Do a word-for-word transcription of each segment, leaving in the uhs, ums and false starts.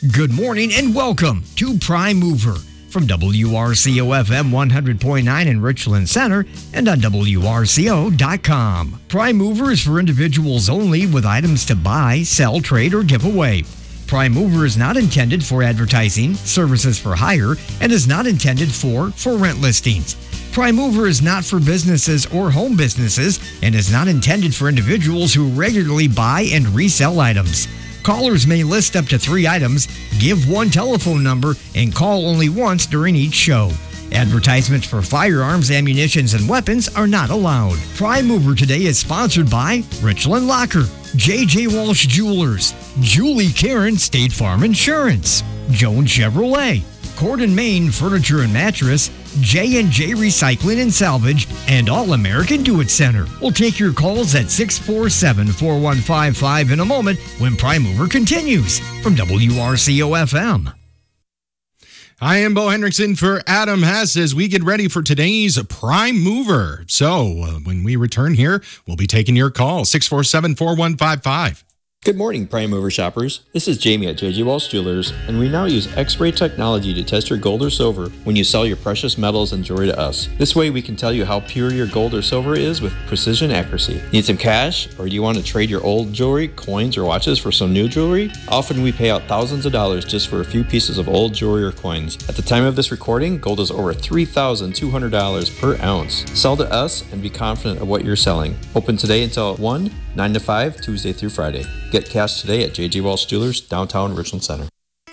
Good morning and welcome to Prime Mover from W R C O F M one hundred point nine in Richland Center and on W R C O dot com. Prime Mover is for individuals only with items to buy, sell, trade, or give away. Prime Mover is not intended for advertising, services for hire, and is not intended for for rent listings. Prime Mover is not for businesses or home businesses and is not intended for individuals who regularly buy and resell items. Callers may list up to three items, give one telephone number, and call only once during each show. Advertisements for firearms, ammunitions, and weapons are not allowed. Prime Mover today is sponsored by Richland Locker, J J Walsh Jewelers, Julie Karen State Farm Insurance, Jones Chevrolet, Cordon Maine Furniture and Mattress, J and J Recycling and Salvage, and All American Do It Center. We'll take your calls at six four seven, four one five five in a moment when Prime Mover continues from W R C O F M. I am Bo Hendrickson for Adam Hess as we get ready for today's Prime Mover. So uh, when we return here, we'll be taking your call, six four seven, four one five five. Good morning, Prime Mover shoppers. This is Jamie at J J Walsh Jewelers, and we now use X-ray technology to test your gold or silver when you sell your precious metals and jewelry to us. This way we can tell you how pure your gold or silver is with precision accuracy. Need some cash, or do you want to trade your old jewelry, coins, or watches for some new jewelry? Often we pay out thousands of dollars just for a few pieces of old jewelry or coins. At the time of this recording, gold is over three thousand two hundred dollars per ounce. Sell to us and be confident of what you're selling. Open today until one, nine to five, Tuesday through Friday. Get cash today at J J Walsh Jewelers, downtown Richland Center.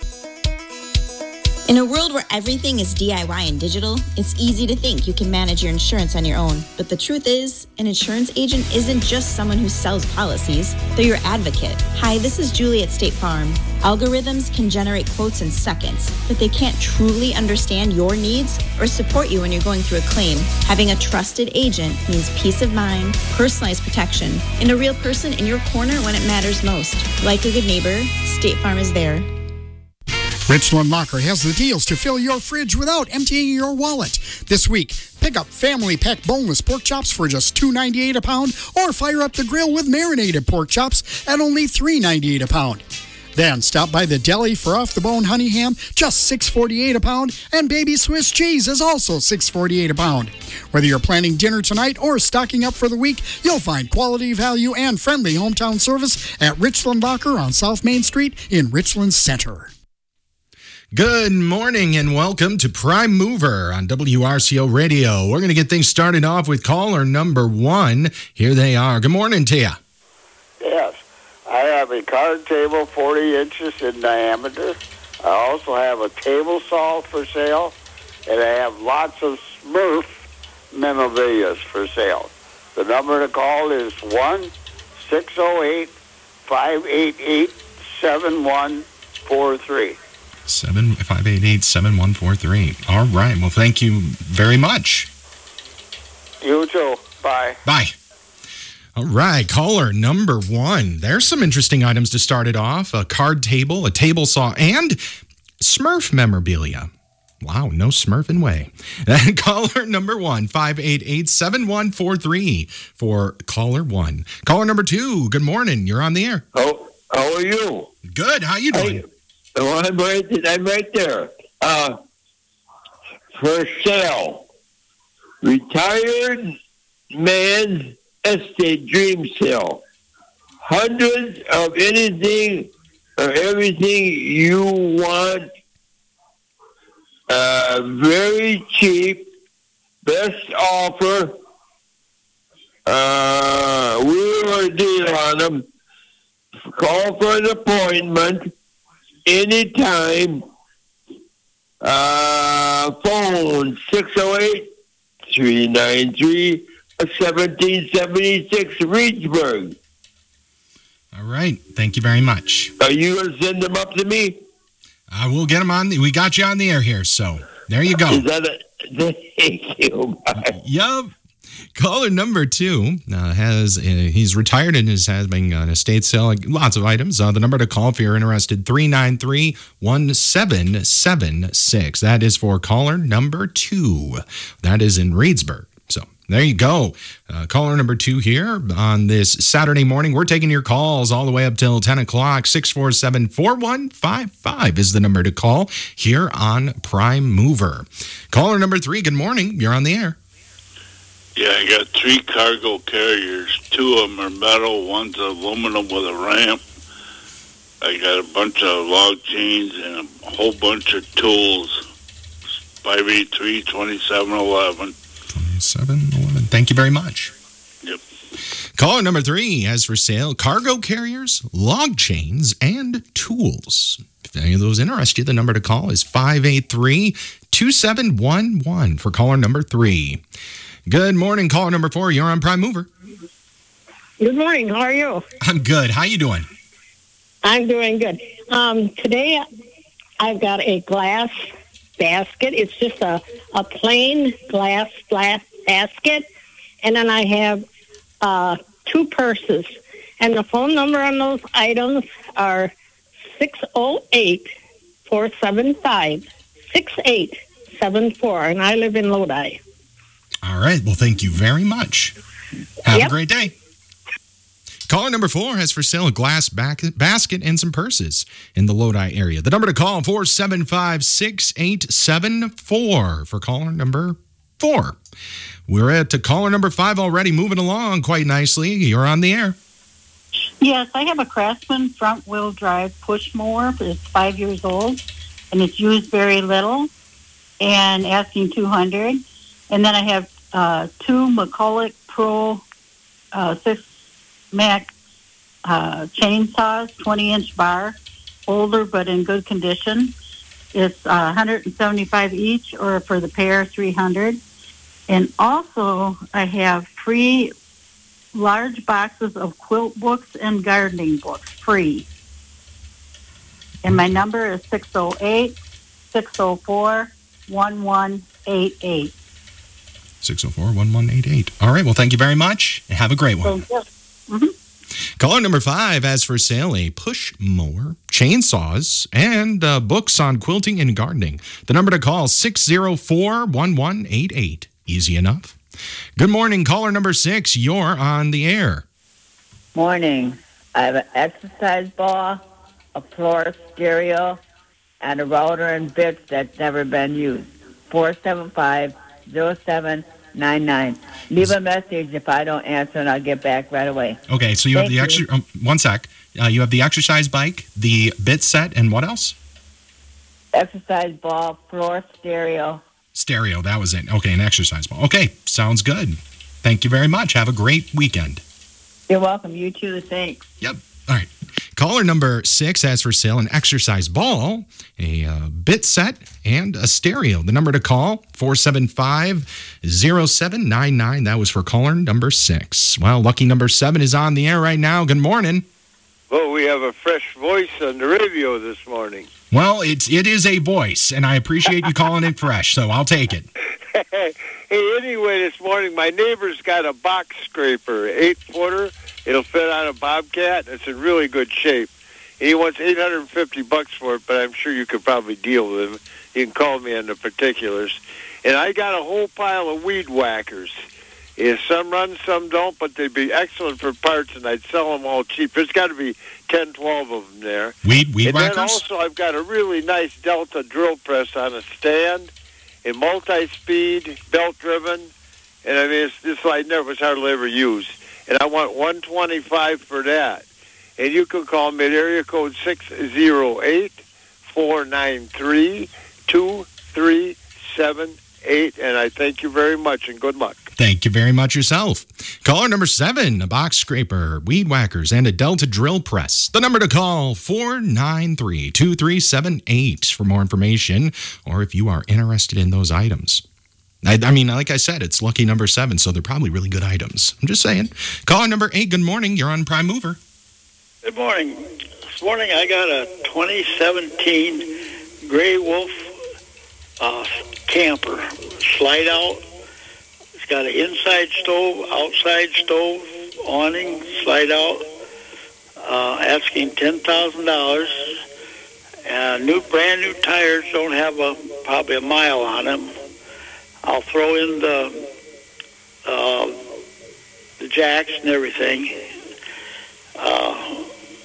In a world where everything is D I Y and digital, it's easy to think you can manage your insurance on your own. But the truth is, an insurance agent isn't just someone who sells policies, they're your advocate. Hi, this is Julie at State Farm. Algorithms can generate quotes in seconds, but they can't truly understand your needs or support you when you're going through a claim. Having a trusted agent means peace of mind, personalized protection, and a real person in your corner when it matters most. Like a good neighbor, State Farm is there. Richland Locker has the deals to fill your fridge without emptying your wallet. This week, pick up family pack boneless pork chops for just two dollars and ninety-eight cents a pound, or fire up the grill with marinated pork chops at only three dollars and ninety-eight cents a pound. Then stop by the deli for off-the-bone honey ham, just six dollars and forty-eight cents a pound, and baby Swiss cheese is also six dollars and forty-eight cents a pound. Whether you're planning dinner tonight or stocking up for the week, you'll find quality, value, and friendly hometown service at Richland Locker on South Main Street in Richland Center. Good morning and welcome to Prime Mover on W R C O Radio. We're going to get things started off with caller number one. Here they are. Good morning to you. Yes. I have a card table forty inches in diameter. I also have a table saw for sale, and I have lots of Smurf memorabilia for sale. The number to call is one six zero eight, five eight eight, seven one four three. Seven five eight eight seven one four three. All right. Well, thank you very much. You too. Bye. Bye. All right. Caller number one. There's some interesting items to start it off. A card table, a table saw, and Smurf memorabilia. Wow. No Smurfing way. Caller number one, five eight eight seven one four three for caller one. Caller number two. Good morning. You're on the air. Oh, how are you? Good. How you doing? I, Oh, I'm right, I'm right there. Uh, for sale, retired man's estate dream sale. Hundreds of anything or everything you want. Uh, very cheap. Best offer. Uh, we were a deal on them. Call for an appointment. Anytime, uh, phone six oh eight, three nine three, one seven seven six, Reedsburg. All right. Thank you very much. Are you going to send them up to me? I will get them on. The, we got you on the air here, so there you go. Is that a, thank you. Bye. Yep. Caller number two uh, has, uh, he's retired and is having an estate sale, lots of items. Uh, the number to call if you're interested, three nine three, one seven seven six. That is for caller number two. That is in Reedsburg. So There you go. Uh, caller number two here on this Saturday morning. We're taking your calls all the way up till ten o'clock. six four seven, four one five five is the number to call here on Prime Mover. Caller number three, good morning. You're on the air. Yeah, I got three cargo carriers. Two of them are metal. One's aluminum with a ramp. I got a bunch of log chains and a whole bunch of tools. five eight three, two seven one one. twenty-seven eleven. Thank you very much. Yep. Caller number three has for sale cargo carriers, log chains, and tools. If any of those interest you, the number to call is five eight three, two seven one one for caller number three. Good morning, caller number four. You're on Prime Mover. Good morning. How are you? I'm good. How you doing? I'm doing good. Um, today, I've got a glass basket. It's just a, a plain glass glass basket. And then I have uh, two purses. And the phone number on those items are six oh eight, four seven five, six eight seven four. And I live in Lodi. All right. Well, thank you very much. Have Yep. a great day. Caller number four has for sale a glass back- basket and some purses in the Lodi area. The number to call, four seven five, six eight seven four for caller number four. We're at to caller number five already, moving along quite nicely. You're on the air. Yes, I have a Craftsman front-wheel drive push mower. It's five years old, and it's used very little, and asking two hundred dollars. And then I have uh, two McCulloch Pro uh, six Max uh, chainsaws, twenty-inch bar, older but in good condition. It's uh, one hundred seventy-five each, or for the pair, three hundred. And also, I have free large boxes of quilt books and gardening books, free. And my number is six oh eight, six oh four, one one eight eight. six oh four, one one eight eight. All right. Well, thank you very much. And have a great one. Thank you. Mm-hmm. Caller number five has for sale a push mower, chainsaws, and uh, books on quilting and gardening. The number to call, six oh four, one one eight eight. Easy enough. Good morning, caller number six. You're on the air. Morning. I have an exercise ball, a floor stereo, and a router and bits that's never been used. four seven five, zero seven nine nine. Leave a message. If I don't answer, and I'll get back right away. Okay, so you Thank have the you. extra. Um, one sec. Uh, you have the exercise bike, the bit set, and what else? Exercise ball, floor stereo. Stereo. That was it. Okay, an exercise ball. Okay, sounds good. Thank you very much. Have a great weekend. You're welcome. You too. Thanks. Yep. All right. Caller number six has for sale an exercise ball, a uh, bit set, and a stereo. The number to call, four seven five, zero seven nine nine. That was for caller number six. Well, lucky number seven is on the air right now. Good morning. Well, we have a fresh voice on the radio this morning. Well, it's, it is a voice, and I appreciate you calling it fresh, so I'll take it. Hey, anyway, this morning, my neighbor's got a box scraper, eight-footer. It'll fit on a Bobcat. It's in really good shape. He wants eight hundred fifty bucks for it, but I'm sure you could probably deal with him. You can call me on the particulars. And I got a whole pile of weed whackers. Yeah, some run, some don't, but they'd be excellent for parts, and I'd sell them all cheap. There's got to be ten, twelve of them there. Weed, weed and whackers? then also I've got a really nice Delta drill press on a stand, and multi-speed, belt-driven, and I mean, it's this I never was hardly ever used. And I want one twenty-five for that. And you can call me at area code six oh eight, four nine three, two three seven eight. And I thank you very much, and good luck. Thank you very much yourself. Caller number seven, a box scraper, weed whackers, and a Delta drill press. The number to call, four nine three, two three seven eight for more information, or if you are interested in those items. I, I mean, like I said, it's lucky number seven, so they're probably really good items. I'm just saying. Caller number eight, good morning. You're on Prime Mover. Good morning. This morning I got a twenty seventeen Gray Wolf uh, camper. Slide out. It's got an inside stove, outside stove, awning, slide out. Uh, asking ten thousand dollars. Uh, new, brand new tires. Don't have a probably a mile on them. I'll throw in the uh, the jacks and everything. Uh,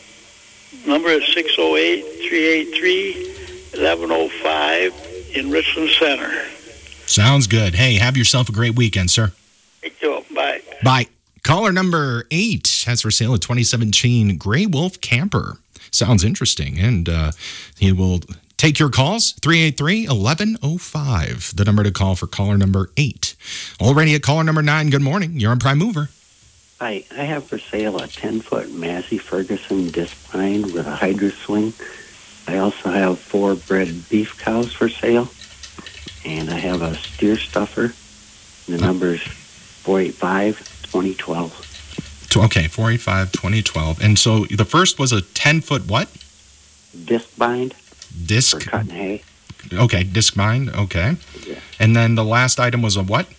number is six oh eight, three eight three, eleven oh five in Richland Center. Sounds good. Hey, have yourself a great weekend, sir. Thank you. Bye. Bye. Caller number eight has for sale a twenty seventeen Grey Wolf camper. Sounds interesting, and uh, he will take your calls, three eight three, eleven oh five, the number to call for caller number eight. Already at caller number nine, good morning. You're on Prime Mover. Hi, I have for sale a ten-foot Massey Ferguson disc bind with a hydro swing. I also have four bred beef cows for sale, and I have a steer stuffer. The number is four eight five, two oh one two. Okay, four eight five, two oh one two. And so the first was a ten-foot what? Disc bind. Disc? For cutting hay. Okay, disc bind, okay. Yeah. And then the last item was a what?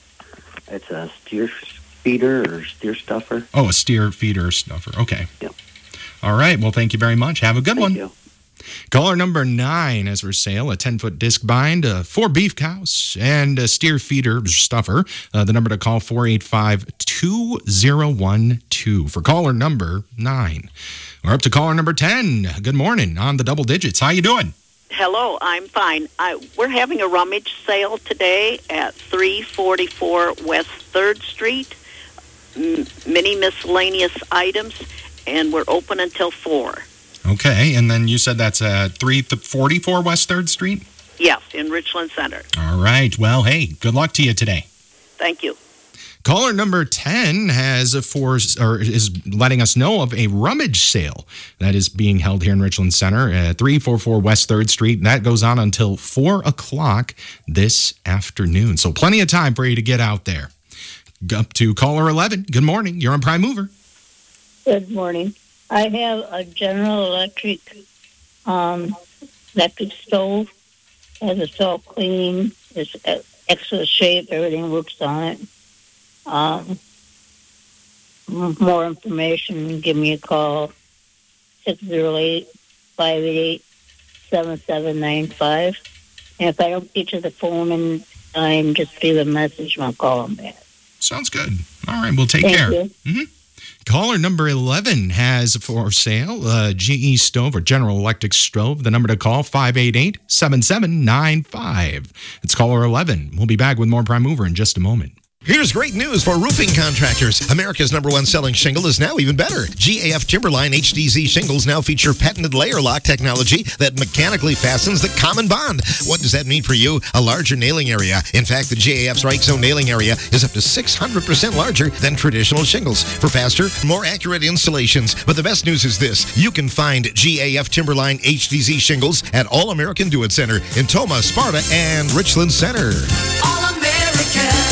It's a steer feeder or steer stuffer. Oh, a steer feeder stuffer. Okay. Yep. All right. Well, thank you very much. Have a good Thank one. You. Caller number nine has for sale a ten-foot disc bind, uh, four beef cows, and a steer feeder stuffer. Uh, the number to call, four eight five, two oh one two for caller number nine. We're up to caller number ten. Good morning on the double digits. How you doing? Hello, I'm fine. I, we're having a rummage sale today at three forty-four West third Street. M- many miscellaneous items, and we're open until four. Okay, and then you said that's at three forty-four West third Street? Yes, in Richland Center. All right. Well, hey, good luck to you today. Thank you. Caller number ten has a for, or is letting us know of a rummage sale that is being held here in Richland Center at three forty-four West third Street. That goes on until four o'clock this afternoon. So plenty of time for you to get out there. Up to caller eleven. Good morning. You're on Prime Mover. Good morning. I have a General Electric um, electric stove. Has a self-cleaning. It's extra shape. Everything works on it. Um, more information, give me a call, six oh eight, five eight eight, seven seven nine five. And if I don't get to the phone in time, just leave a message and I'll call them back. Sounds good. All right, we'll take Thank care. You. Mm-hmm. Caller number eleven has for sale a G E stove or General Electric stove. The number to call, five eight eight, seven seven nine five. It's caller eleven. We'll be back with more Prime Mover in just a moment. Here's great news for roofing contractors. America's number one selling shingle is now even better. G A F Timberline H D Z shingles now feature patented layer lock technology that mechanically fastens the common bond. What does that mean for you? A larger nailing area. In fact, the G A F Strike Zone nailing area is up to six hundred percent larger than traditional shingles for faster, more accurate installations. But the best news is this. You can find G A F Timberline H D Z shingles at All American Do It Center in Toma, Sparta, and Richland Center. All American.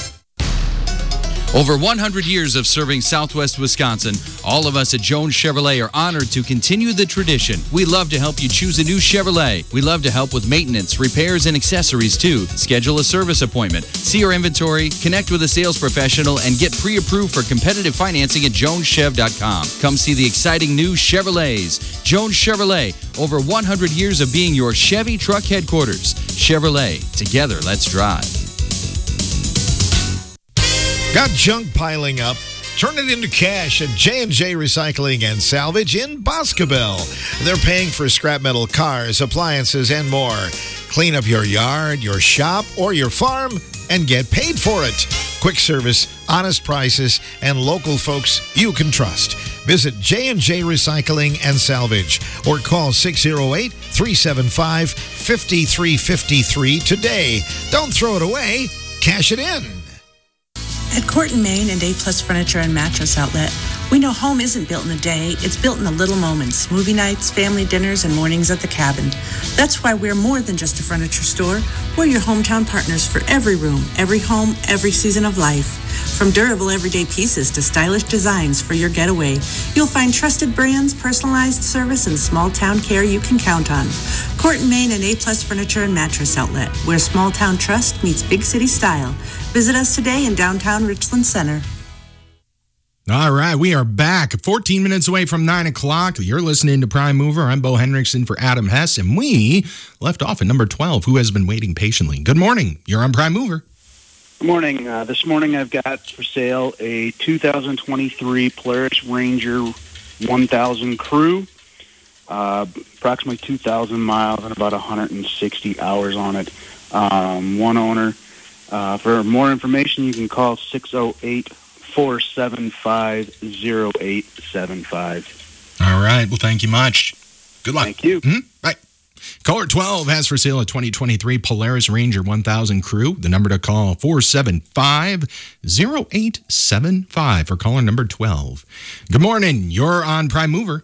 Over one hundred years of serving Southwest Wisconsin, all of us at Jones Chevrolet are honored to continue the tradition. We love to help you choose a new Chevrolet. We love to help with maintenance, repairs, and accessories too. Schedule a service appointment, see our inventory, connect with a sales professional, and get pre-approved for competitive financing at jones chev dot com. Come see the exciting new Chevrolets. Jones Chevrolet, over one hundred years of being your Chevy truck headquarters. Chevrolet, together let's drive. Got junk piling up? Turn it into cash at J and J Recycling and Salvage in Boscobel. They're paying for scrap metal cars, appliances, and more. Clean up your yard, your shop, or your farm and get paid for it. Quick service, honest prices, and local folks you can trust. Visit J and J Recycling and Salvage or call six oh eight, three seven five, five three five three today. Don't throw it away. Cash it in. At Corton, Maine and A-Plus Furniture and Mattress Outlet, we know home isn't built in a day, it's built in the little moments, movie nights, family dinners, and mornings at the cabin. That's why we're more than just a furniture store. We're your hometown partners for every room, every home, every season of life. From durable everyday pieces to stylish designs for your getaway, you'll find trusted brands, personalized service, and small-town care you can count on. Corton, Maine and A-Plus Furniture and Mattress Outlet, where small-town trust meets big city style. Visit us today in downtown Richland Center. All right, we are back. fourteen minutes away from nine o'clock. You're listening to Prime Mover. I'm Bo Henriksen for Adam Hess, and we left off at number twelve, who has been waiting patiently. Good morning. You're on Prime Mover. Good morning. Uh, this morning I've got for sale a two thousand twenty-three Polaris Ranger one thousand Crew. Uh, approximately two thousand miles and about one hundred sixty hours on it. Um, one owner. Uh, for more information, you can call six oh eight, four seven five, oh eight seven five. All right. Well, thank you much. Good luck. Thank you. Mm-hmm. Bye. Caller twelve has for sale a twenty twenty-three Polaris Ranger one thousand Crew. The number to call, four seven five, oh eight seven five for caller number twelve. Good morning. You're on Prime Mover.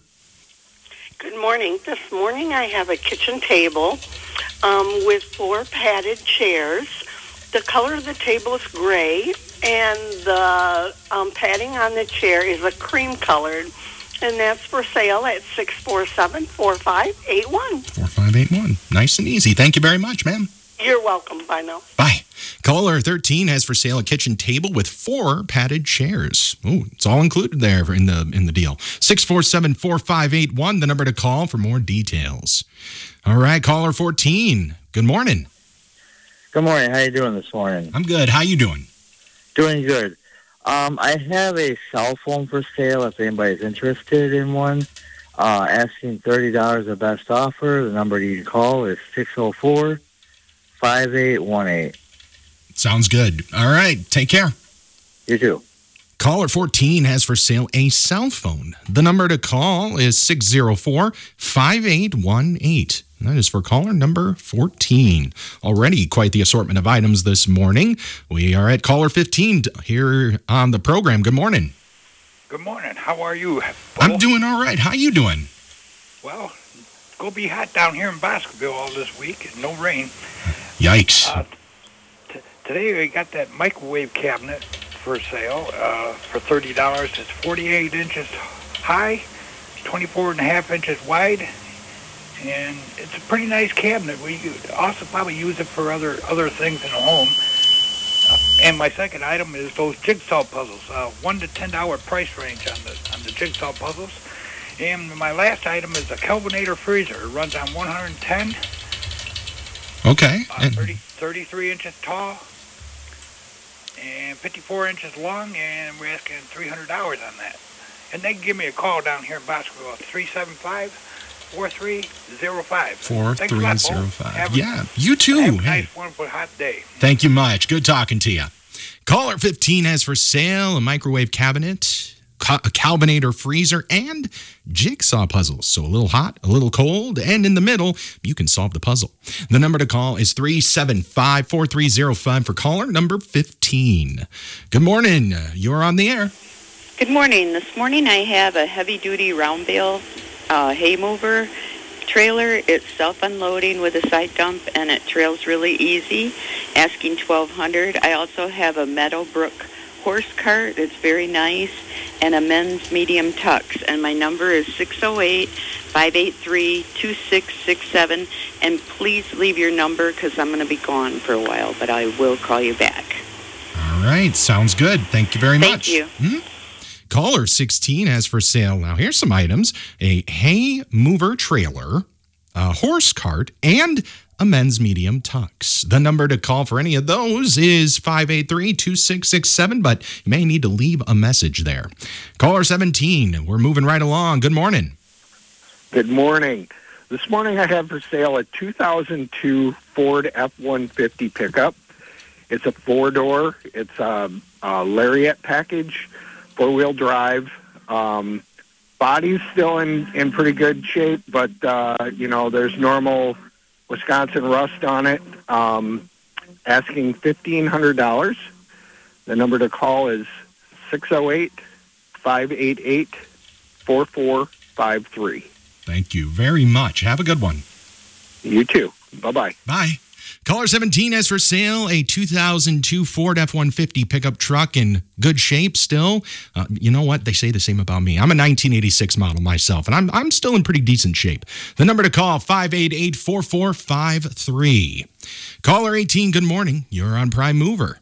Good morning. This morning I have a kitchen table um, with four padded chairs. The color of the table is gray, and the um, padding on the chair is a cream colored. And that's for sale at six four seven, four five eight one. four five eight one. Nice and easy. Thank you very much, ma'am. You're welcome. Bye now. Bye. Caller thirteen has for sale a kitchen table with four padded chairs. Oh, it's all included there in the in the deal. six four seven, four five eight one, the number to call for more details. All right, caller fourteen. Good morning. Good morning. How you doing this morning? I'm good. How you doing? Doing good. Um, I have a cell phone for sale if anybody's interested in one. Uh, asking thirty dollars the best offer. The number you can call is six oh four, five eight one eight. Sounds good. All right. Take care. You too. Caller fourteen has for sale a cell phone. The number to call is six oh four, five eight one eight. That is for caller number fourteen. Already quite the assortment of items this morning. We are at caller fifteen here on the program. Good morning. Good morning. How are you? I'm doing all right. How you doing? Well, it's going to be hot down here in Baskerville all this week. No rain. Yikes. Uh, t- today we got that microwave cabinet for sale uh, for thirty dollars. It's forty-eight inches high, twenty-four and a half inches wide. And it's a pretty nice cabinet. We also probably use it for other other things in the home. Uh, and my second item is those jigsaw puzzles, uh, one to ten dollar price range on the on the jigsaw puzzles. And my last item is a Kelvinator freezer. It runs on one hundred ten. Okay. Uh, thirty, thirty-three inches tall and fifty-four inches long, and we're asking three hundred dollars on that. And they can give me a call down here in Baskerville at three seven five, four three zero five. four three zero five. Yeah, you too. Have a Hey. nice, wonderful, hot day. Thank you much. Good talking to you. Caller fifteen has for sale a microwave cabinet, a Kelvinator freezer, and jigsaw puzzles. So a little hot, a little cold, and in the middle, you can solve the puzzle. The number to call is three seven five, four three zero five for caller number fifteen. Good morning. You're on the air. Good morning. This morning I have a heavy-duty round bale uh, hay mover trailer. It's self-unloading with a side dump, and it trails really easy, asking twelve hundred dollars. I also have a Meadowbrook horse cart. It's very nice, and a men's medium tux. And my number is six oh eight, five eight three, two six six seven. And please leave your number because I'm going to be gone for a while, but I will call you back. All right. Sounds good. Thank you very Thank much. you. Mhm. Caller sixteen has for sale. Now, here's some items. A hay mover trailer, a horse cart, and a men's medium tux. The number to call for any of those is five eight three, two six six seven, but you may need to leave a message there. Caller seventeen, we're moving right along. Good morning. Good morning. This morning I have for sale a two thousand two Ford F one fifty pickup. It's a four-door. It's a, a Lariat package, four-wheel drive. Um, body's still in, in pretty good shape, but, uh, you know, there's normal Wisconsin rust on it. Um, asking fifteen hundred dollars. The number to call is six oh eight, five eight eight, four four five three. Thank you very much. Have a good one. You too. Bye-bye. Bye. Caller seventeen has for sale a two thousand two Ford F one fifty pickup truck in good shape still. Uh, you know what? They say the same about me. I'm a nineteen eighty-six model myself, and I'm I'm still in pretty decent shape. The number to call, five eight eight, four four five three. Caller eighteen, good morning. You're on Prime Mover.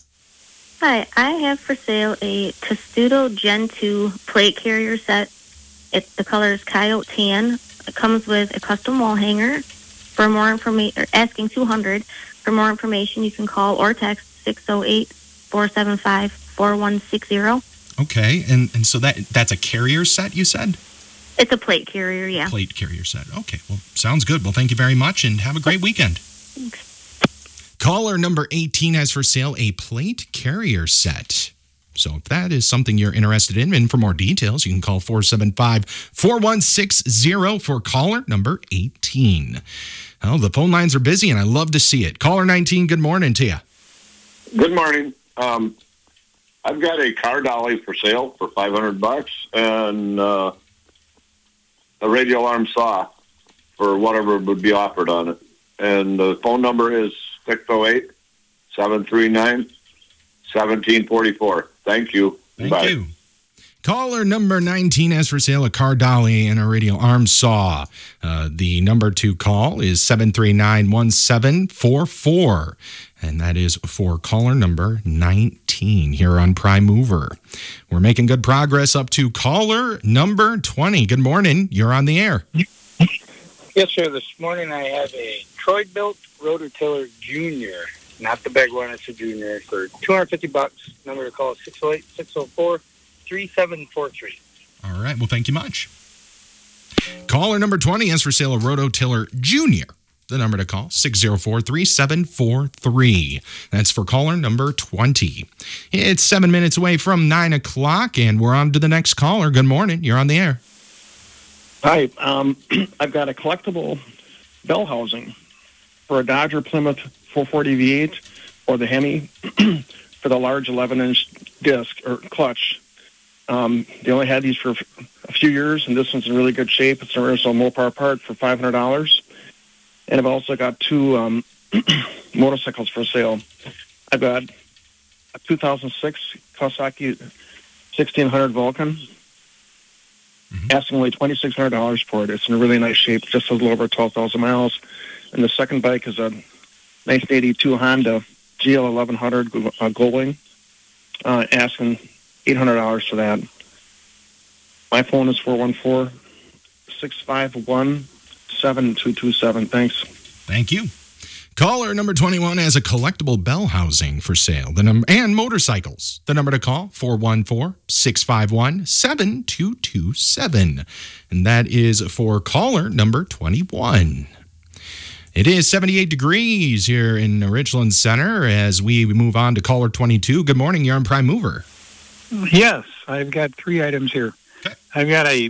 Hi, I have for sale a Testudo Gen two plate carrier set. It, the color is Coyote Tan. It comes with a custom wall hanger. For more information, asking two hundred dollars. For more information, you can call or text six oh eight, four seven five, four one six zero. Okay, and, and so that that's a carrier set, you said? It's a plate carrier, yeah. Plate carrier set. Okay, well, sounds good. Well, thank you very much, and have a great weekend. Thanks. Caller number eighteen has for sale a plate carrier set. So if that is something you're interested in, and for more details, you can call four seven five, four one six zero for caller number eighteen. Oh, the phone lines are busy, and I love to see it. Caller nineteen, good morning to you. Good morning. Um, I've got a car dolly for sale for five hundred bucks and uh, a radio alarm saw for whatever would be offered on it. And the phone number is six oh eight, seven three nine, one seven four four. Thank you. Thank Bye. you. Caller number nineteen has for sale a car dolly and a radio arm saw. Uh, the number to call is seven three nine, one seven four four. And that is for caller number nineteen here on Prime Mover. We're making good progress up to caller number twenty. Good morning. You're on the air. Yes, sir. This morning I have a Troy-built Rototiller Junior. Not the big one, it's a Junior. For two hundred fifty bucks. Number to call is six oh eight, six oh four, three seven four three. All right. Well, thank you much. Caller number twenty has for sale a Rototiller Junior. The number to call, six oh four, three seven four three. That's for caller number twenty. It's seven minutes away from nine o'clock, and we're on to the next caller. Good morning. You're on the air. Hi. Um, I've got a collectible bell housing for a Dodger Plymouth four forty V eight or the Hemi for the large eleven-inch disc or clutch. Um, they only had these for a few years, and this one's in really good shape. It's an original Mopar part for five hundred dollars. And I've also got two um, motorcycles for sale. I've got a two thousand six Kawasaki sixteen hundred Vulcan, mm-hmm. asking only twenty-six hundred dollars for it. It's in really nice shape, just a little over twelve thousand miles. And the second bike is a nineteen eighty-two Honda G L eleven hundred uh, Goldwing, uh, asking eight hundred dollars for that. My phone is four one four, six five one, seven two two seven. Thanks. Thank you. Caller number twenty-one has a collectible bell housing for sale. The number and motorcycles. The number to call, four one four, six five one, seven two two seven. And that is for caller number twenty-one. It is seventy-eight degrees here in Richland Center as we move on to caller twenty-two. Good morning. You're on Prime Mover. Yes, I've got three items here. Okay. I've got a,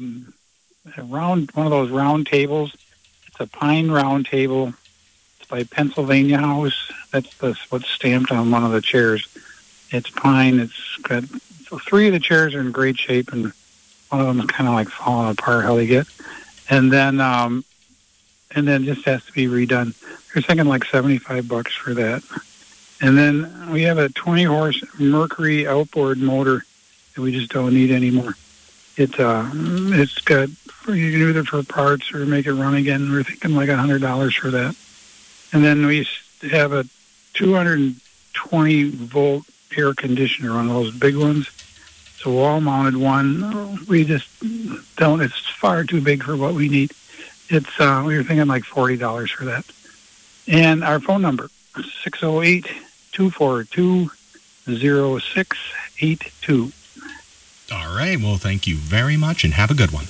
a round, one of those round tables. It's a pine round table. It's by Pennsylvania House. That's the, what's stamped on one of the chairs. It's pine. It's got so three of the chairs are in great shape, and one of them is kind of like falling apart. How they get, and then um, and then just has to be redone. They're thinking like seventy-five bucks for that. And then we have a twenty horse Mercury outboard motor that we just don't need anymore. It's uh, it's got, you can use it for parts or make it run again. We're thinking like one hundred dollars for that. And then we have a two hundred twenty volt air conditioner, one of those big ones. It's a wall mounted one. We just don't, it's far too big for what we need. It's, uh, we were thinking like forty dollars for that. And our phone number, six oh eight, two four two, oh six eight two. All right. Well, thank you very much and have a good one.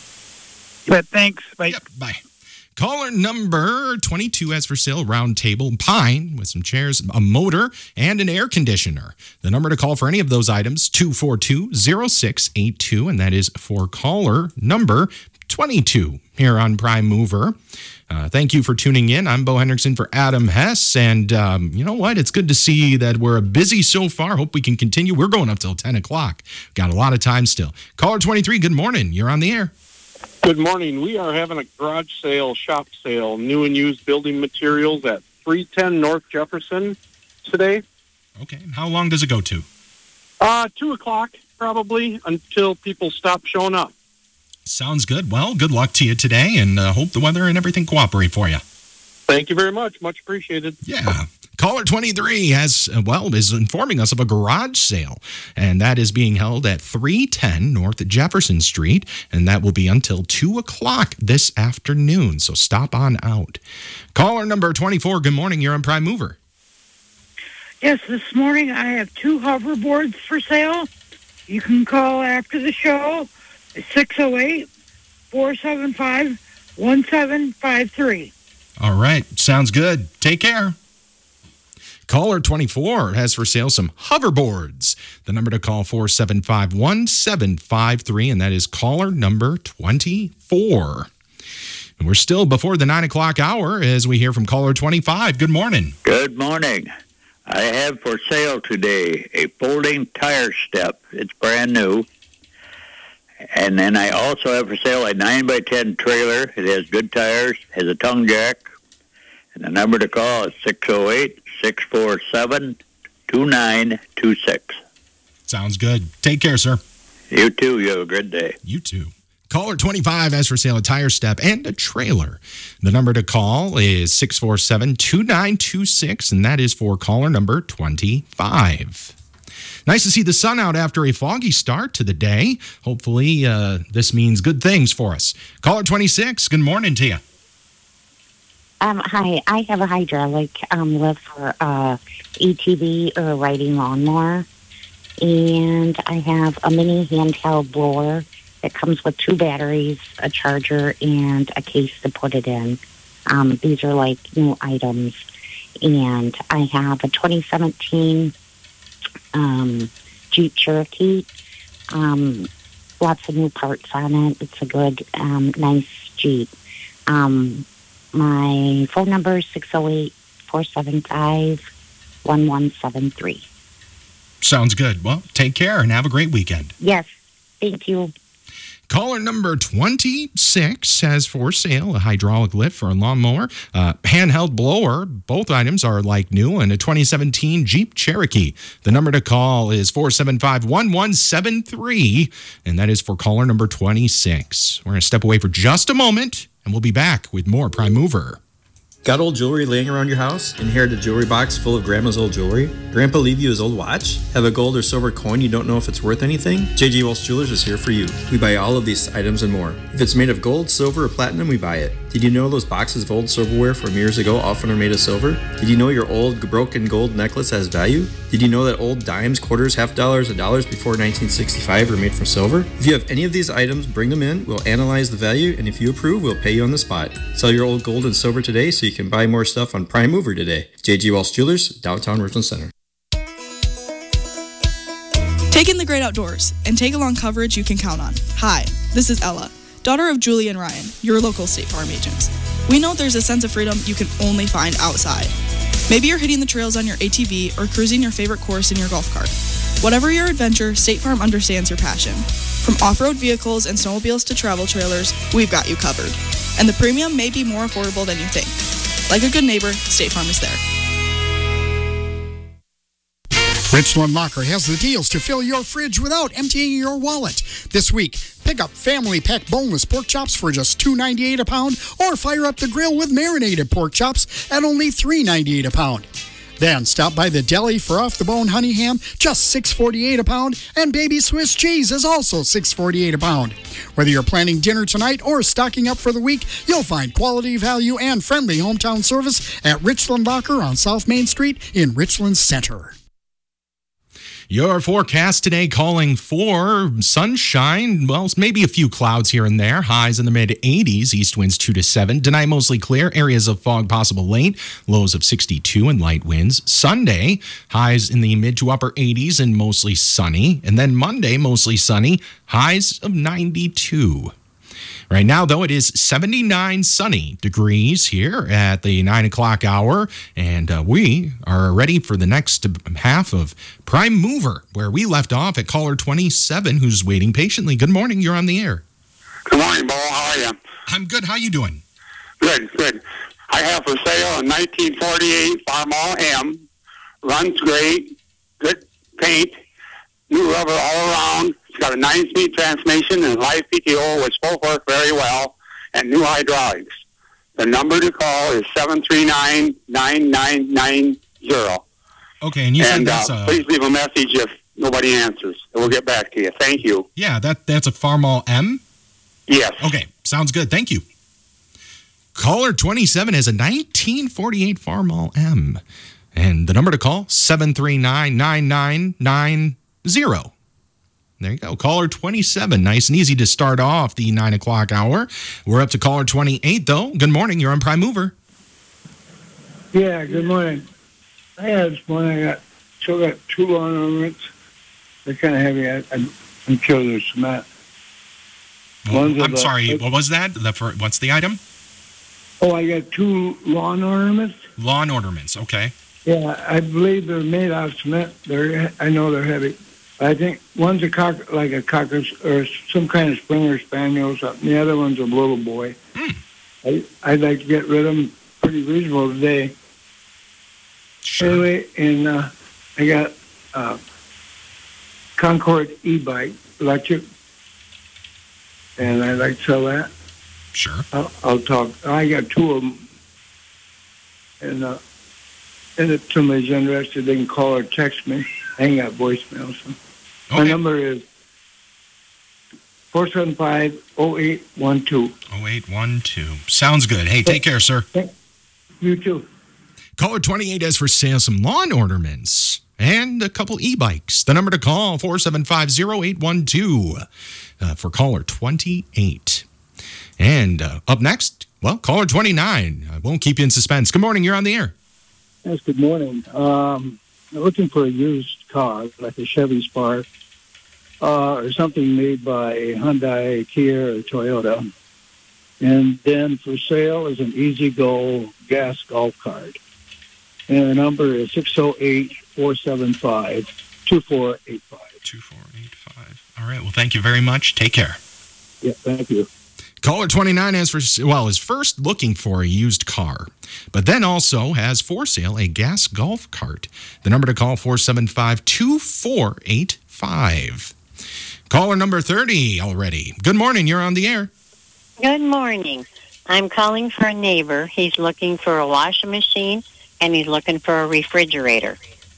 But thanks. Bye. Yep, bye. Caller number twenty-two has for sale round table pine with some chairs, a motor, and an air conditioner. The number to call for any of those items, two four two, oh six eight two, and that is for caller number twenty-two here on Prime Mover. Uh, thank you for tuning in. I'm Bo Hendrickson for Adam Hess. And um, you know what? It's good to see that we're busy so far. Hope we can continue. We're going up till ten o'clock. Got a lot of time still. Caller twenty-three, good morning. You're on the air. Good morning. We are having a garage sale, shop sale, new and used building materials at three ten North Jefferson today. Okay. How long does it go to? Uh, two o'clock probably until people stop showing up. Sounds good. Well, good luck to you today, and uh, hope the weather and everything cooperate for you. Thank you very much. Much appreciated. Yeah. Caller twenty-three has, uh, well, is informing us of a garage sale, and that is being held at three ten North Jefferson Street, and that will be until two o'clock this afternoon, so stop on out. Caller number twenty-four, good morning. You're on Prime Mover. Yes, this morning I have two hoverboards for sale. You can call after the show at six oh eight, four seven five, one seven five three. All right. Sounds good. Take care. Caller twenty-four has for sale some hoverboards. The number to call, four seven five, one seven five three, and that is caller number twenty-four. And we're still before the nine o'clock hour as we hear from caller twenty-five. Good morning. Good morning. I have for sale today a folding tire step. It's brand new. And then I also have for sale a nine by ten trailer. It has good tires, has a tongue jack. And the number to call is six oh eight, six four seven, two nine two six. Sounds good. Take care, sir. You too. You have a good day. You too. Caller twenty-five has for sale a tire step and a trailer. The number to call is six four seven, two nine two six, and that is for caller number twenty-five. Nice to see the sun out after a foggy start to the day. Hopefully, uh, this means good things for us. Caller twenty-six, good morning to you. Um, hi, I have a hydraulic um, lift for uh, A T V or a riding lawnmower, and I have a mini handheld blower that comes with two batteries, a charger, and a case to put it in. Um, these are like new items, and I have a twenty seventeen um, Jeep Cherokee. Um, lots of new parts on it. It's a good, um, nice Jeep. Um, My phone number is six oh eight, four seven five, one one seven three. Sounds good. Well, take care and have a great weekend. Yes, thank you. Caller number twenty-six has for sale a hydraulic lift for a lawnmower, a handheld blower. Both items are like new, and a twenty seventeen Jeep Cherokee. The number to call is four seven five, one one seven three, and that is for caller number twenty-six. We're going to step away for just a moment, and we'll be back with more Prime Mover. Got old jewelry laying around your house? Inherited a jewelry box full of Grandma's old jewelry? Grandpa leave you his old watch? Have a gold or silver coin you don't know if it's worth anything? J J. Walsh Jewelers is here for you. We buy all of these items and more. If it's made of gold, silver, or platinum, we buy it. Did you know those boxes of old silverware from years ago often are made of silver? Did you know your old broken gold necklace has value? Did you know that old dimes, quarters, half dollars, and dollars before nineteen sixty-five were made from silver? If you have any of these items, bring them in. We'll analyze the value, and if you approve, we'll pay you on the spot. Sell your old gold and silver today so you can buy more stuff on Prime Mover today. J J. Walsh Jewelers, downtown Richland Center. Take in the great outdoors and take along coverage you can count on. Hi, this is Ella, daughter of Julie and Ryan, your local State Farm agents. We know there's a sense of freedom you can only find outside. Maybe you're hitting the trails on your A T V or cruising your favorite course in your golf cart. Whatever your adventure, State Farm understands your passion. From off-road vehicles and snowmobiles to travel trailers, we've got you covered. And the premium may be more affordable than you think. Like a good neighbor, State Farm is there. Richland Locker has the deals to fill your fridge without emptying your wallet. This week, pick up family pack boneless pork chops for just two ninety-eight a pound, or fire up the grill with marinated pork chops at only three ninety-eight a pound. Then stop by the deli for off-the-bone honey ham, just six forty-eight a pound, and baby Swiss cheese is also six forty-eight a pound. Whether you're planning dinner tonight or stocking up for the week, you'll find quality, value, and friendly hometown service at Richland Locker on South Main Street in Richland Center. Your forecast today calling for sunshine. Well, maybe a few clouds here and there. Highs in the mid eighties. East winds two to seven. Tonight, mostly clear. Areas of fog possible late. Lows of sixty-two and light winds. Sunday, highs in the mid to upper eighties and mostly sunny. And then Monday, mostly sunny. Highs of ninety-two. Right now, though, it is seventy-nine sunny degrees here at the nine o'clock hour, and uh, we are ready for the next half of Prime Mover, where we left off at caller twenty-seven, who's waiting patiently. Good morning. You're on the air. Good morning, Bo. How are you? I'm good. How you doing? Good, good. I have for sale a nineteen forty-eight Farmall M. Runs great. Good paint. New rubber all around. It's got a nine-speed transmission and live P T O, which both work very well, and new hydraulics. The number to call is seven three nine, nine nine nine zero. Okay, and you said and, that's uh, a... please leave a message if nobody answers. We'll get back to you. Thank you. Yeah, that that's a Farmall M? Yes. Okay, sounds good. Thank you. Caller twenty-seven has a nineteen forty-eight Farmall M. And the number to call, seven three nine, nine nine nine zero. There you go. Caller twenty-seven. Nice and easy to start off the nine o'clock hour. We're up to caller twenty-eight, though. Good morning. You're on Prime Mover. Yeah, good morning. I had this morning. I got, still got two lawn ornaments. They're kind of heavy. I, I'm, I'm sure there's cement. Well, I'm sorry. What was that? The, for, what's the item? Oh, I got two lawn ornaments. Lawn ornaments. Okay. Yeah, I believe they're made out of cement. They're, I know they're heavy. I think one's a cock, like a cocker or some kind of Springer Spaniel or something. The other one's a little boy. Mm. I, I'd like to get rid of them pretty reasonable today. Sure. Anyway, and uh, I got uh, Concord e-bike, electric, and I'd like to sell that. Sure. I'll, I'll talk. I got two of them, and uh, and if somebody's interested, they can call or text me. I ain't got voicemail, so okay. My number is four seven five, oh eight one two. oh eight one two. Sounds good. Hey, take care, sir. You too. Caller twenty-eight has for sale some lawn ornaments and a couple e-bikes. The number to call, four seven five, oh eight one two uh, for caller twenty-eight. And uh, up next, well, caller twenty-nine. I won't keep you in suspense. Good morning. You're on the air. Yes, good morning. Um, I'm looking for a used car, like a Chevy Spark, uh, or something made by Hyundai, Kia, or Toyota. And then for sale is an E-Z-Go gas golf cart. And the number is six oh eight, four seven five, two four eight five. two four eight five. All right. Well, thank you very much. Take care. Yeah, thank you. Caller twenty-nine has for, well, is first looking for a used car, but then also has for sale a gas golf cart. The number to call, four seven five, two four eight five. Caller number thirty already. Good morning. You're on the air. Good morning. I'm calling for a neighbor. He's looking for a washing machine, and he's looking for a refrigerator.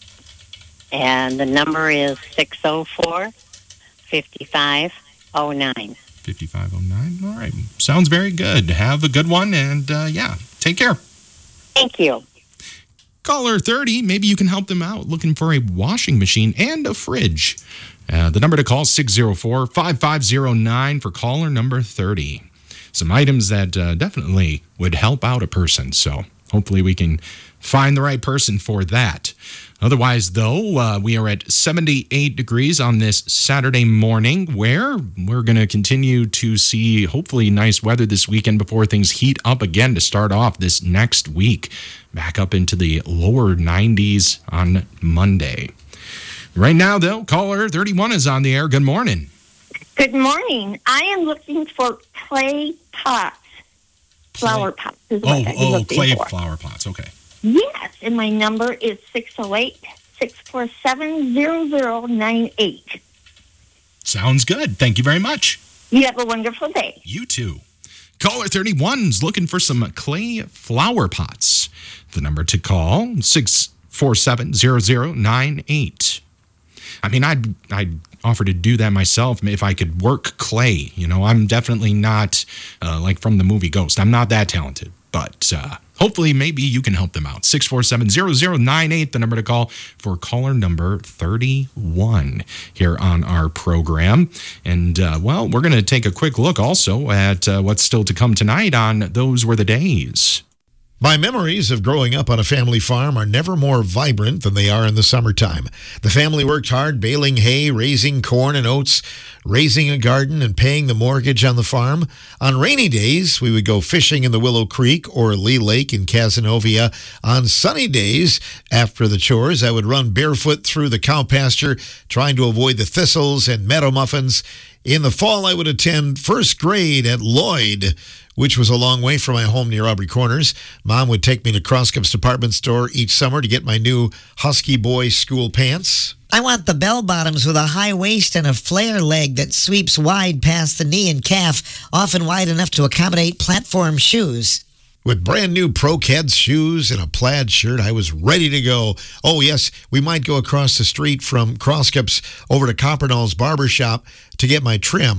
And the number is six oh four, five five oh nine. fifty-five oh nine. All right. Sounds very good. Have a good one, and uh, yeah, take care. Thank you. Caller thirty, maybe you can help them out looking for a washing machine and a fridge. Uh, the number to call is six oh four, five five oh nine for caller number thirty. Some items that uh, definitely would help out a person, so hopefully we can find the right person for that. Otherwise, though, uh, we are at seventy-eight degrees on this Saturday morning, where we're going to continue to see hopefully nice weather this weekend before things heat up again to start off this next week. Back up into the lower nineties on Monday. Right now, though, caller thirty-one is on the air. Good morning. Good morning. I am looking for clay pots, flower pots. Is what Oh, I'm oh, looking clay for. flower pots. Okay. Yes, and my number is six oh eight, six four seven, zero zero nine eight. Sounds good. Thank you very much. You have a wonderful day. You too. Caller thirty-one's looking for some clay flower pots. The number to call, six four seven, zero zero nine eight. I mean, I'd, I'd offer to do that myself if I could work clay. You know, I'm definitely not uh, like from the movie Ghost. I'm not that talented, but uh, hopefully maybe you can help them out. six four seven, zero zero nine eight, the number to call for caller number thirty-one here on our program. And, uh, well, we're going to take a quick look also at uh, what's still to come tonight on Those Were the Days. My memories of growing up on a family farm are never more vibrant than they are in the summertime. The family worked hard baling hay, raising corn and oats, raising a garden, and paying the mortgage on the farm. On rainy days, we would go fishing in the Willow Creek or Lee Lake in Cazenovia. On sunny days, after the chores, I would run barefoot through the cow pasture, trying to avoid the thistles and meadow muffins. In the fall, I would attend first grade at Lloyd, which was a long way from my home near Aubrey Corners. Mom would take me to Crosscups department store each summer to get my new Husky Boy school pants. I want the bell bottoms with a high waist and a flare leg that sweeps wide past the knee and calf, often wide enough to accommodate platform shoes. With brand new Pro-Keds shoes and a plaid shirt, I was ready to go. Oh, yes, we might go across the street from Crosscups over to Coppernall's barber shop to get my trim.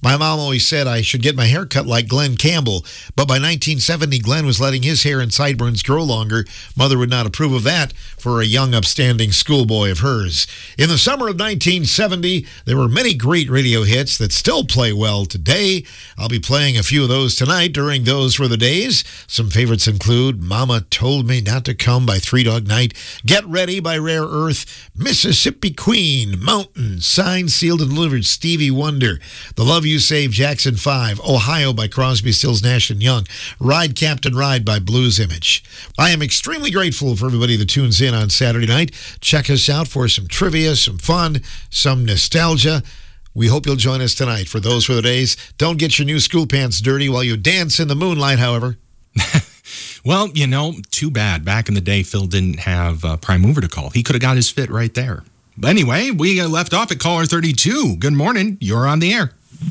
My mom always said I should get my hair cut like Glenn Campbell, but by nineteen seventy, Glenn was letting his hair and sideburns grow longer. Mother would not approve of that for a young, upstanding schoolboy of hers. In the summer of nineteen seventy, there were many great radio hits that still play well today. I'll be playing a few of those tonight during Those Were the Days. Some favorites include Mama Told Me Not to Come by Three Dog Night, Get Ready by Rare Earth, Mississippi Queen, Mountain, Signed, Sealed, and Delivered, Stevie Wonder, The Love You Save, Jackson five, Ohio by Crosby, Stills, Nash and Young, Ride Captain Ride by Blues Image. I am extremely grateful for everybody that tunes in on Saturday night. Check us out for some trivia, some fun, some nostalgia. We hope you'll join us tonight for Those Were the Days. Don't get your new school pants dirty while you dance in the moonlight, however. Well, you know, too bad. Back in the day, Phil didn't have uh, Prime Mover to call. He could have got his fit right there. But anyway, we uh, left off at caller thirty-two. Good morning. You're on the air.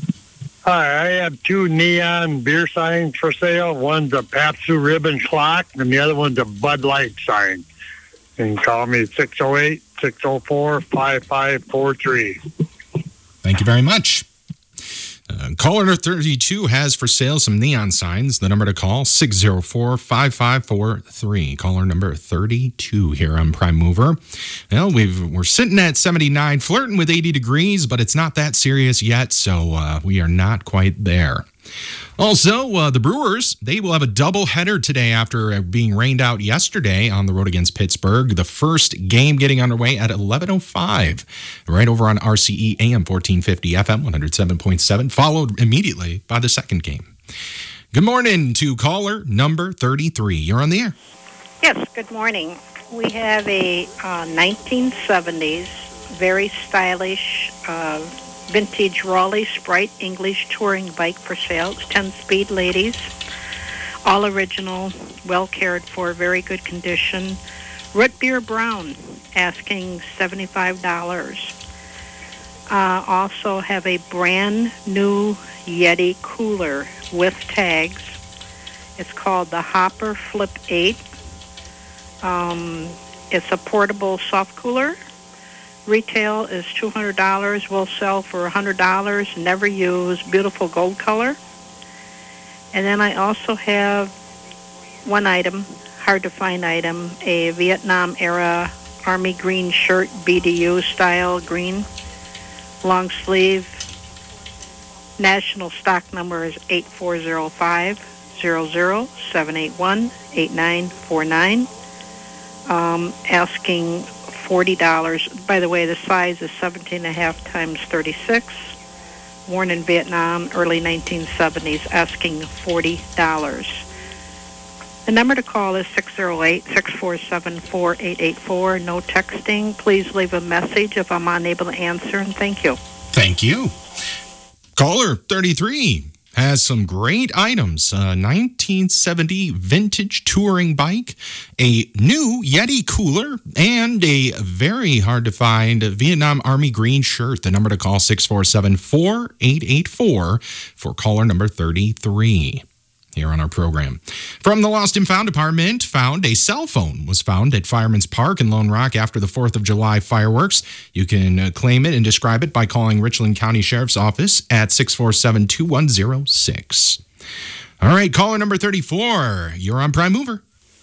Hi, I have two neon beer signs for sale. One's a Pabst Ribbon clock, and the other one's a Bud Light sign. And call me six oh eight, six oh four, five five four three. Thank you very much. Uh, caller thirty-two has for sale some neon signs. The number to call, six oh four, five five four three. Caller number thirty-two here on Prime Mover. Well, we've, we're sitting at seventy-nine, flirting with eighty degrees, but it's not that serious yet, so uh, we are not quite there. Also, uh, the Brewers, they will have a doubleheader today after being rained out yesterday on the road against Pittsburgh. The first game getting underway at eleven oh five, right over on R C E A M fourteen fifty F M one oh seven point seven, followed immediately by the second game. Good morning to caller number thirty-three. You're on the air. Yes, good morning. We have a uh, nineteen seventies, very stylish, uh, vintage Raleigh Sprite English touring bike for sale. It's ten-speed, ladies. All original, well cared for, very good condition. Root Beer Brown, asking seventy-five dollars. Uh, also have a brand new Yeti cooler with tags. It's called the Hopper Flip eight. Um, it's a portable soft cooler. Retail is two hundred dollars. We'll sell for one hundred dollars. Never used. Beautiful gold color. And then I also have one item, hard to find item, a Vietnam-era Army green shirt, B D U style green, long sleeve. National stock number is eight four zero five, zero zero, seven eight one, eight nine four nine. Um, asking forty dollars. By the way, the size is seventeen and a half times thirty-six. Worn in Vietnam, early nineteen seventies, asking forty dollars. The number to call is six oh eight, six four seven, four eight eight four. No texting. Please leave a message if I'm unable to answer, and thank you. Thank you. Caller thirty-three has some great items. A nineteen seventy vintage touring bike, a new Yeti cooler, and a very hard to find Vietnam Army green shirt. The number to call, six four seven, four eight eight four for caller number thirty-three. Here on our program. From the Lost and Found Department, found a cell phone was found at Fireman's Park in Lone Rock after the fourth of July fireworks. You can uh, claim it and describe it by calling Richland County Sheriff's Office at six four seven, two one zero six. All right, caller number thirty-four. You're on Prime Mover.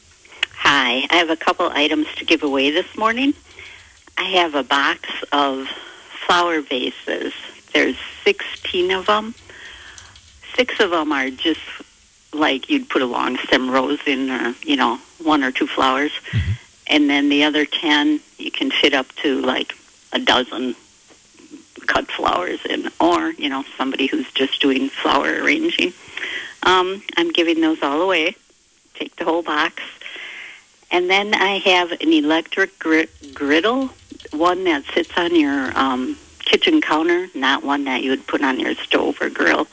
Hi, I have a couple items to give away this morning. I have a box of flower vases. There's sixteen of them. Six of them are just like you'd put a long stem rose in, or, you know, one or two flowers. Mm-hmm. And then the other ten, you can fit up to like a dozen cut flowers in, or, you know, somebody who's just doing flower arranging. Um, I'm giving those all away. Take the whole box. And then I have an electric gr- griddle, one that sits on your um, kitchen counter, not one that you would put on your stove or grill.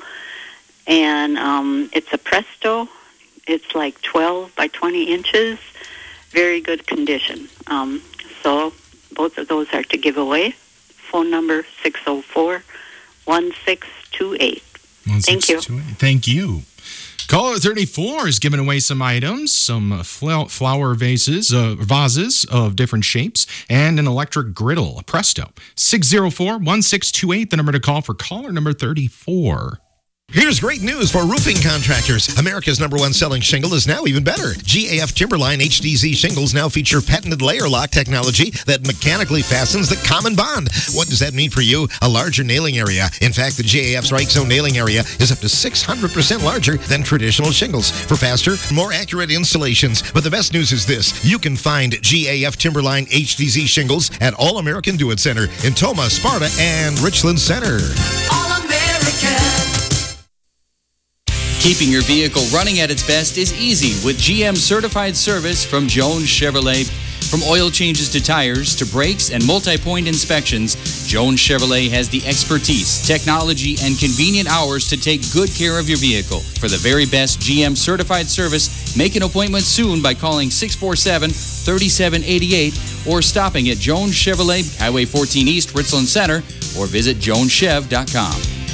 And um, it's a Presto. It's like twelve by twenty inches. Very good condition. Um, so both of those are to give away. Phone number six oh four, one six two eight. Thank you. Thank you. Caller thirty-four is giving away some items, some fl- flower vases, uh, vases of different shapes, and an electric griddle, a Presto. six oh four, one six two eight, the number to call for caller number thirty-four. Here's great news for roofing contractors. America's number one selling shingle is now even better. G A F Timberline H D Z shingles now feature patented layer lock technology that mechanically fastens the common bond. What does that mean for you? A larger nailing area. In fact, the G A F Strike Zone nailing area is up to six hundred percent larger than traditional shingles for faster, more accurate installations. But the best news is this. You can find G A F Timberline H D Z shingles at All American Do It Center in Toma, Sparta, and Richland Center. All American. Keeping your vehicle running at its best is easy with G M certified service from Jones Chevrolet. From oil changes to tires to brakes and multi-point inspections, Jones Chevrolet has the expertise, technology, and convenient hours to take good care of your vehicle. For the very best G M certified service, make an appointment soon by calling six four seven, three seven eight eight or stopping at Jones Chevrolet, Highway fourteen East, Richland Center, or visit jones chev dot com.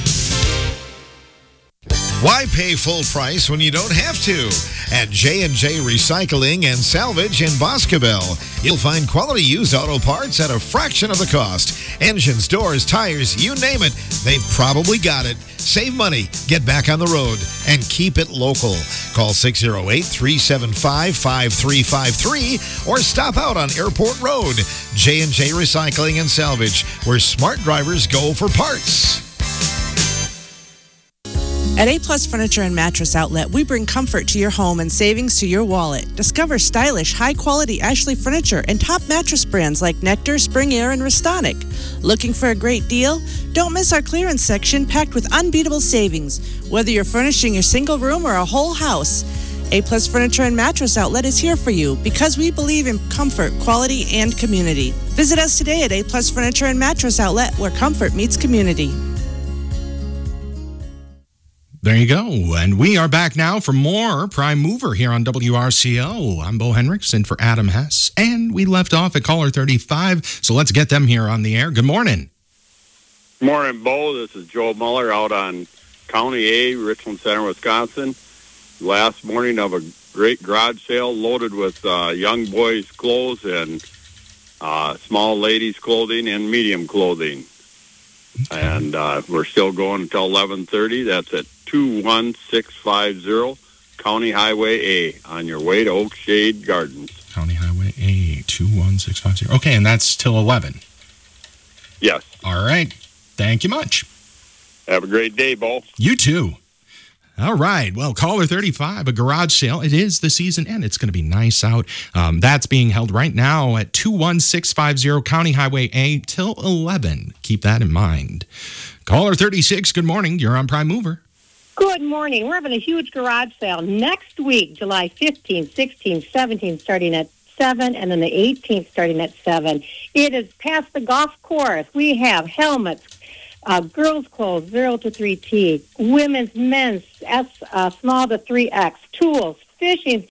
Why pay full price when you don't have to? At J and J Recycling and Salvage in Boscobel, you'll find quality used auto parts at a fraction of the cost. Engines, doors, tires, you name it, they've probably got it. Save money, get back on the road, and keep it local. Call six oh eight, three seven five, five three five three or stop out on Airport Road. J and J Recycling and Salvage, where smart drivers go for parts. At A-Plus Furniture and Mattress Outlet, we bring comfort to your home and savings to your wallet. Discover stylish, high-quality Ashley furniture and top mattress brands like Nectar, Spring Air, and Restonic. Looking for a great deal? Don't miss our clearance section packed with unbeatable savings. Whether you're furnishing your single room or a whole house, A-Plus Furniture and Mattress Outlet is here for you because we believe in comfort, quality, and community. Visit us today at A-Plus Furniture and Mattress Outlet, where comfort meets community. There you go. And we are back now for more Prime Mover here on W R C O. I'm Bo Henricks in for Adam Hess. And we left off at caller thirty-five. So let's get them here on the air. Good morning. Morning, Bo. This is Joe Muller out on County A, Richland Center, Wisconsin. Last morning of a great garage sale loaded with uh, young boys' clothes and uh, small ladies' clothing and medium clothing. And uh, we're still going until eleven thirty. That's at two one six five zero County Highway A on your way to Oakshade Gardens. County Highway A, two one six five zero. Okay, and that's till eleven. Yes. All right. Thank you much. Have a great day, Bo. You too. All right. Well, caller thirty-five, a garage sale. It is the season and it's going to be nice out. Um, that's being held right now at two one six five zero County Highway A till eleven. Keep that in mind. Caller thirty-six, good morning. You're on Prime Mover. Good morning. We're having a huge garage sale next week, July fifteenth, sixteenth, seventeenth, starting at seven, and then the eighteenth starting at seven. It is past the golf course. We have helmets, Uh, girls' clothes, zero to three T, women's, men's, S, uh, small to three X, tools, fishing